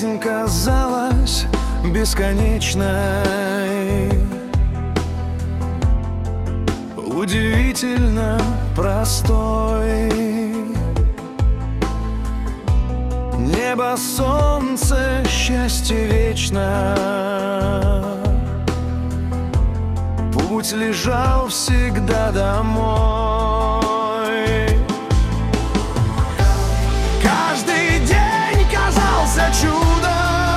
Жизнь казалась бесконечной, удивительно простой. Небо, солнце, счастье вечно. Путь лежал всегда домой. Каждый день казался чудом,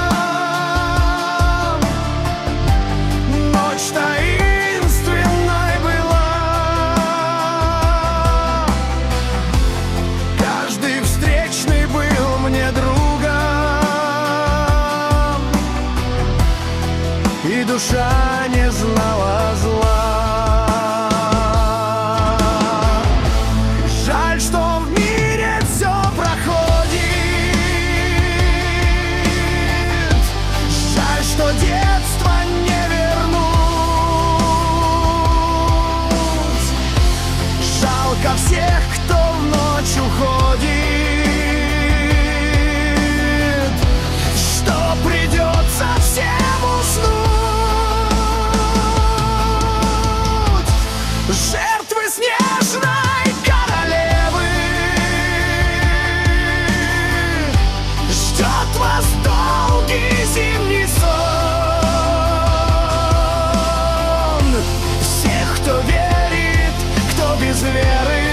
ночь таинственной была. Каждый встречный был мне другом, и душа не знала зла. Жаль, что в мире все проходит, жаль, что детство не вернуть. Жалко всех, кто в ночь уходит, что придется всем уснуть. Жертвы снежной королевы, ждет вас долгий зимний сон. Всех, кто верит, кто без веры,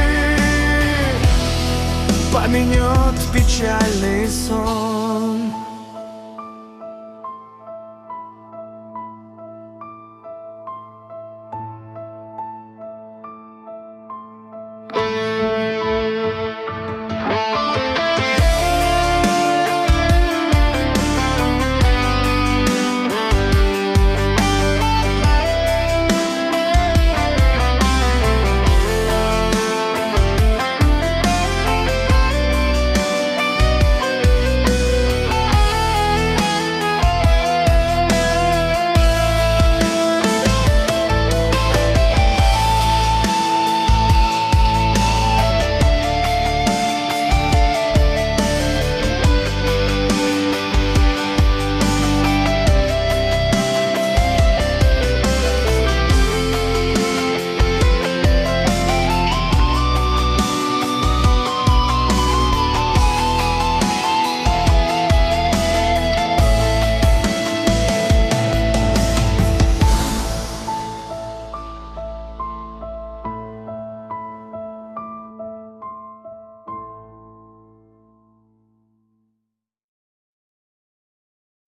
поменет печальный сон.